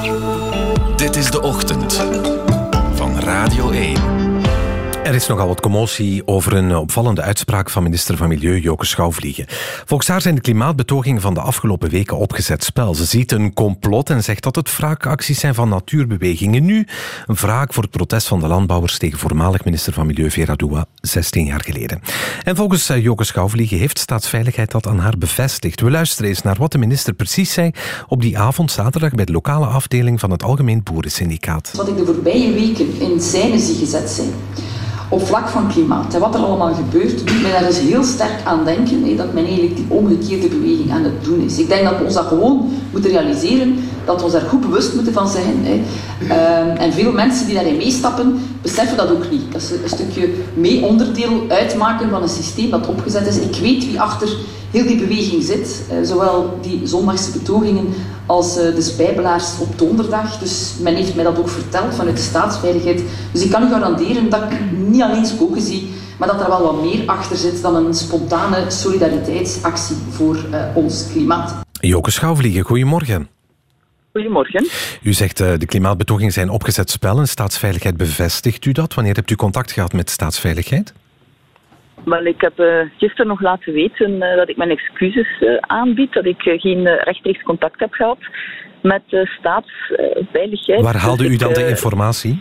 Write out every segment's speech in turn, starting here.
Dit is De Ochtend van Radio 1. Er is nogal wat commotie over een opvallende uitspraak van minister van Milieu Joke Schouwvliegen. Volgens haar zijn de klimaatbetogingen van de afgelopen weken opgezet spel. Ze ziet een complot en zegt dat het wraakacties zijn van natuurbewegingen. Nu een wraak voor het protest van de landbouwers tegen voormalig minister van Milieu Vera Douwe 16 jaar geleden. En volgens Joke Schouwvliegen heeft Staatsveiligheid dat aan haar bevestigd. We luisteren eens naar wat de minister precies zei op die avond zaterdag bij de lokale afdeling van het Algemeen Boerensyndicaat. Wat ik de voorbije weken in scène zie gezet zijn op vlak van klimaat en wat er allemaal gebeurt, doet mij daar dus heel sterk aan denken dat men eigenlijk die omgekeerde beweging aan het doen is. Ik denk dat we ons dat gewoon moeten realiseren, dat we ons daar goed bewust moeten van zijn. En veel mensen die daarin meestappen, beseffen dat ook niet. Dat ze een stukje mee onderdeel uitmaken van een systeem dat opgezet is. Ik weet wie achter heel die beweging zit, zowel die zondagse betogingen als de spijbelaars op donderdag. Dus men heeft mij dat ook verteld vanuit de Staatsveiligheid. Dus ik kan u garanderen dat ik niet alleen spoken zie, maar dat er wel wat meer achter zit dan een spontane solidariteitsactie voor ons klimaat. Joke Schouwvliegen, goedemorgen. Goedemorgen. U zegt de klimaatbetogingen zijn opgezet spel en Staatsveiligheid bevestigt u dat. Wanneer hebt u contact gehad met Staatsveiligheid? Wel, ik heb gisteren nog laten weten dat ik mijn excuses aanbied, dat ik geen rechtstreeks contact heb gehad met Staatsveiligheid. Waar haalde u dan de informatie?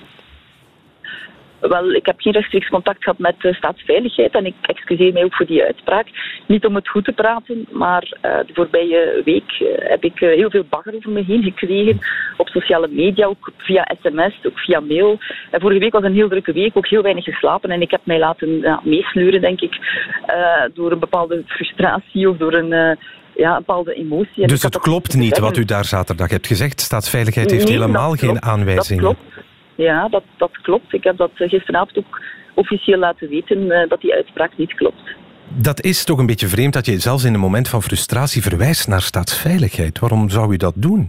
Wel, ik heb geen rechtstreeks contact gehad met Staatsveiligheid en ik excuseer mij ook voor die uitspraak. Niet om het goed te praten, maar de voorbije week heb ik heel veel bagger over me heen gekregen. Op sociale media, ook via sms, ook via mail. En vorige week was een heel drukke week, ook heel weinig geslapen. En ik heb mij laten meesleuren, denk ik, door een bepaalde frustratie of door een bepaalde emotie. Dus het klopt niet wat u daar zaterdag hebt gezegd? Staatsveiligheid heeft helemaal geen aanwijzingen. Dat klopt. Ja, dat klopt. Ik heb dat gisteravond ook officieel laten weten dat die uitspraak niet klopt. Dat is toch een beetje vreemd dat je zelfs in een moment van frustratie verwijst naar Staatsveiligheid. Waarom zou u dat doen?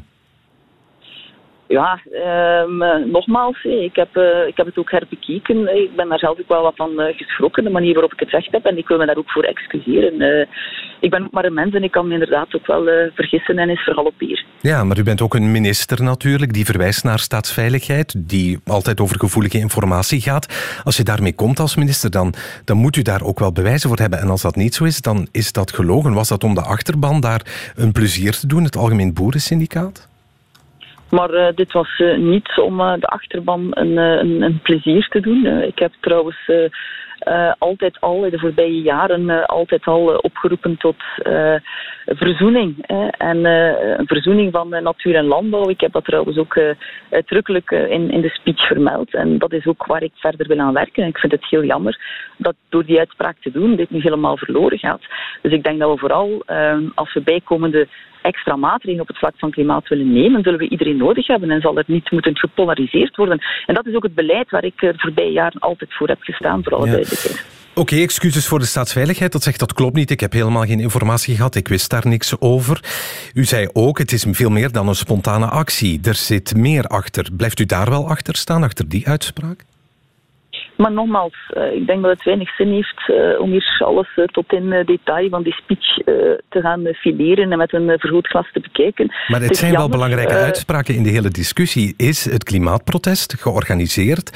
Ja, nogmaals, ik heb het ook herbekeken. Ik ben daar zelf ook wel wat van geschrokken, de manier waarop ik het gezegd heb. En ik wil me daar ook voor excuseren. Ik ben ook maar een mens en ik kan me inderdaad ook wel vergissen en eens vergalopperen. Ja, maar u bent ook een minister natuurlijk, die verwijst naar Staatsveiligheid, die altijd over gevoelige informatie gaat. Als je daarmee komt als minister, dan moet u daar ook wel bewijzen voor hebben. En als dat niet zo is, dan is dat gelogen. Was dat om de achterban daar een plezier te doen, het Algemeen Boerensyndicaat? Maar dit was niet om de achterban een plezier te doen. Ik heb trouwens altijd al, in de voorbije jaren, opgeroepen tot verzoening. En een verzoening van natuur en landbouw. Ik heb dat trouwens ook uitdrukkelijk in de speech vermeld. En dat is ook waar ik verder wil aan werken. En ik vind het heel jammer dat door die uitspraak te doen dit nu helemaal verloren gaat. Dus ik denk dat we vooral, als we bijkomende extra maatregelen op het vlak van klimaat willen nemen, zullen we iedereen nodig hebben en zal er niet moeten gepolariseerd worden. En dat is ook het beleid waar ik de voorbije jaren altijd voor heb gestaan, voor alle duidelijkheid. Oké, excuses voor de Staatsveiligheid. Dat zegt dat klopt niet. Ik heb helemaal geen informatie gehad. Ik wist daar niks over. U zei ook, het is veel meer dan een spontane actie. Er zit meer achter. Blijft u daar wel achter staan, achter die uitspraak? Maar nogmaals, ik denk dat het weinig zin heeft om hier alles tot in detail van die speech te gaan fileren en met een vergrootglas te bekijken. Maar het zijn wel belangrijke uitspraken in de hele discussie. Is het klimaatprotest georganiseerd?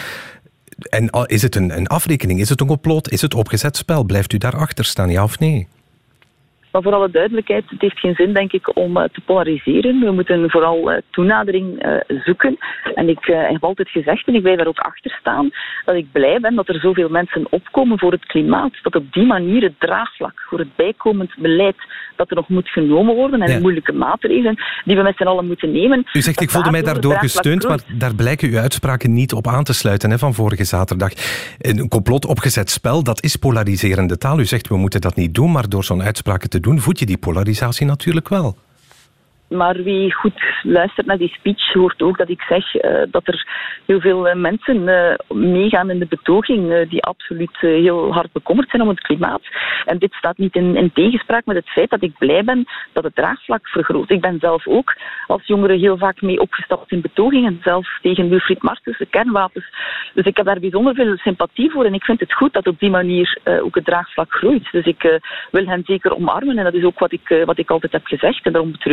En is het een afrekening? Is het een complot? Is het opgezet spel? Blijft u daarachter staan, ja of nee? Maar voor alle duidelijkheid, het heeft geen zin, denk ik, om te polariseren. We moeten vooral toenadering zoeken. En ik heb altijd gezegd, en ik blijf daar ook achter staan, dat ik blij ben dat er zoveel mensen opkomen voor het klimaat. Dat op die manier het draagvlak voor het bijkomend beleid dat er nog moet genomen worden en de moeilijke maatregelen die we met z'n allen moeten nemen. U zegt, ik voelde mij daardoor gesteund, maar daar blijken uw uitspraken niet op aan te sluiten van vorige zaterdag. Een complot opgezet spel, dat is polariserende taal. U zegt, we moeten dat niet doen, maar door zo'n uitspraken te doen, voed je die polarisatie natuurlijk wel. Maar wie goed luistert naar die speech hoort ook dat ik zeg dat er heel veel mensen meegaan in de betoging die absoluut heel hard bekommerd zijn om het klimaat. En dit staat niet in tegenspraak met het feit dat ik blij ben dat het draagvlak vergroot. Ik ben zelf ook als jongere heel vaak mee opgestapt in betogingen, zelfs tegen Wilfried Martens, de kernwapens. Dus ik heb daar bijzonder veel sympathie voor en ik vind het goed dat op die manier ook het draagvlak groeit. Dus ik wil hen zeker omarmen en dat is ook wat ik altijd heb gezegd en daarom betreur ik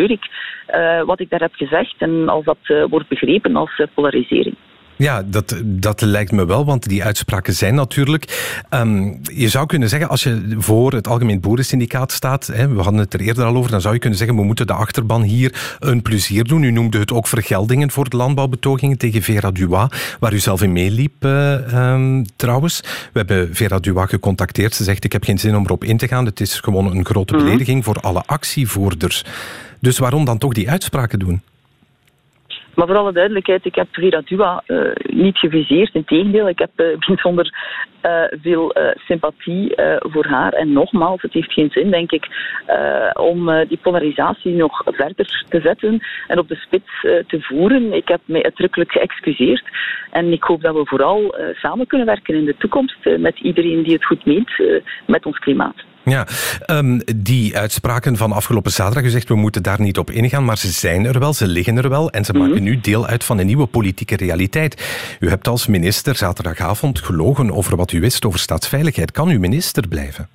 wat ik daar heb gezegd en als dat wordt begrepen als polarisering. Ja, dat lijkt me wel, want die uitspraken zijn natuurlijk... je zou kunnen zeggen, als je voor het Algemeen Boerensyndicaat staat, we hadden het er eerder al over, dan zou je kunnen zeggen, we moeten de achterban hier een plezier doen. U noemde het ook vergeldingen voor de landbouwbetogingen tegen Vera Duois, waar u zelf in meeliep trouwens. We hebben Vera Duois gecontacteerd. Ze zegt, ik heb geen zin om erop in te gaan. Het is gewoon een grote belediging voor alle actievoerders. Dus waarom dan toch die uitspraken doen? Maar voor alle duidelijkheid, ik heb Vera Duois niet geviseerd. Integendeel, ik heb bijzonder veel sympathie voor haar. En nogmaals, het heeft geen zin, denk ik, om die polarisatie nog verder te zetten en op de spits te voeren. Ik heb mij uitdrukkelijk geëxcuseerd. En ik hoop dat we vooral samen kunnen werken in de toekomst met iedereen die het goed meent met ons klimaat. Ja, die uitspraken van afgelopen zaterdag, u zegt we moeten daar niet op ingaan, maar ze zijn er wel, ze liggen er wel en ze maken nu deel uit van een nieuwe politieke realiteit. U hebt als minister zaterdagavond gelogen over wat u wist over staatsveiligheid. Kan u minister blijven?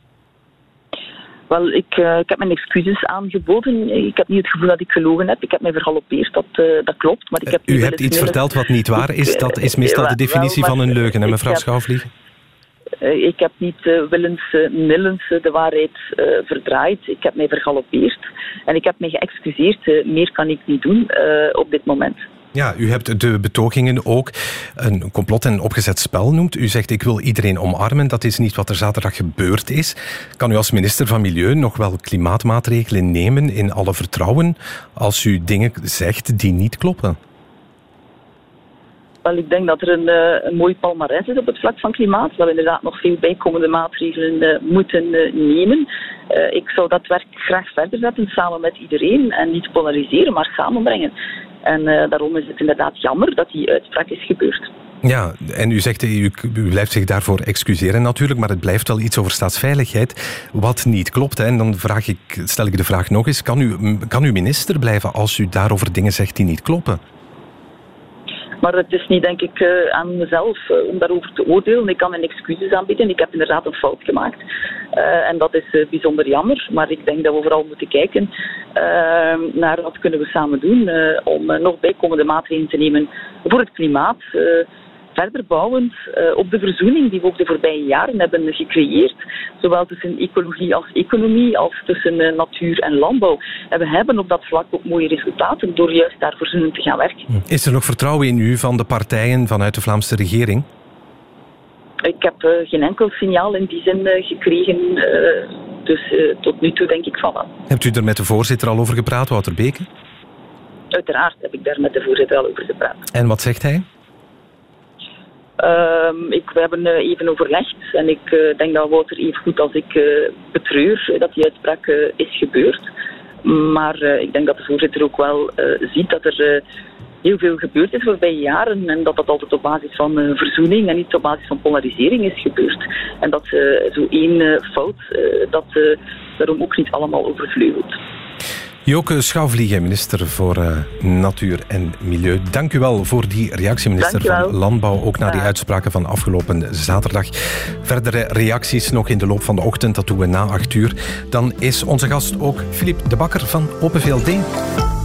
Wel, ik heb mijn excuses aangeboden. Ik heb niet het gevoel dat ik gelogen heb. Ik heb mij vergalopeerd, dat klopt. Maar ik heb u hebt iets verteld wat niet waar is. Dat is meestal de definitie van een leugen, hè, mevrouw Schouwvliegen? Ik heb niet nillens de waarheid verdraaid. Ik heb mij vergalopeerd en ik heb mij geëxcuseerd. Meer kan ik niet doen op dit moment. Ja, u hebt de betogingen ook een complot en opgezet spel noemt. U zegt, ik wil iedereen omarmen. Dat is niet wat er zaterdag gebeurd is. Kan u als minister van Milieu nog wel klimaatmaatregelen nemen in alle vertrouwen als u dingen zegt die niet kloppen? Wel, ik denk dat er een mooi palmares is op het vlak van klimaat. Dat we inderdaad nog veel bijkomende maatregelen moeten nemen. Ik zou dat werk graag verder zetten, samen met iedereen. En niet polariseren, maar samenbrengen. En daarom is het inderdaad jammer dat die uitspraak is gebeurd. Ja, en u zegt, u blijft zich daarvoor excuseren natuurlijk, maar het blijft wel iets over staatsveiligheid wat niet klopt. Hè? En dan stel ik de vraag nog eens, kan u minister blijven als u daarover dingen zegt die niet kloppen? Maar het is niet, denk ik, aan mezelf om daarover te oordelen. Ik kan mijn excuses aanbieden. Ik heb inderdaad een fout gemaakt. En dat is bijzonder jammer. Maar ik denk dat we vooral moeten kijken naar wat kunnen we samen doen om nog bijkomende maatregelen te nemen voor het klimaat. Verder bouwend op de verzoening die we ook de voorbije jaren hebben gecreëerd. Zowel tussen ecologie als economie, als tussen natuur en landbouw. En we hebben op dat vlak ook mooie resultaten door juist daar verzoenend te gaan werken. Is er nog vertrouwen in u van de partijen vanuit de Vlaamse regering? Ik heb geen enkel signaal in die zin gekregen. Dus tot nu toe denk ik van wel. Hebt u er met de voorzitter al over gepraat, Wouter Beke? Uiteraard heb ik daar met de voorzitter al over gepraat. En wat zegt hij? We hebben even overlegd en ik denk dat Wouter even goed als ik betreur dat die uitspraak is gebeurd. Maar ik denk dat de voorzitter ook wel ziet dat er heel veel gebeurd is de voorbije jaren en dat dat altijd op basis van verzoening en niet op basis van polarisering is gebeurd. En dat zo één fout dat daarom ook niet allemaal overvleugelt. Joke Schouwvliegen, minister voor Natuur en Milieu. Dank u wel voor die reactie, minister van Landbouw. Ook naar die uitspraken van afgelopen zaterdag. Verdere reacties nog in de loop van de ochtend. Dat doen we na 8 uur. Dan is onze gast ook Philippe de Bakker van Open VLD.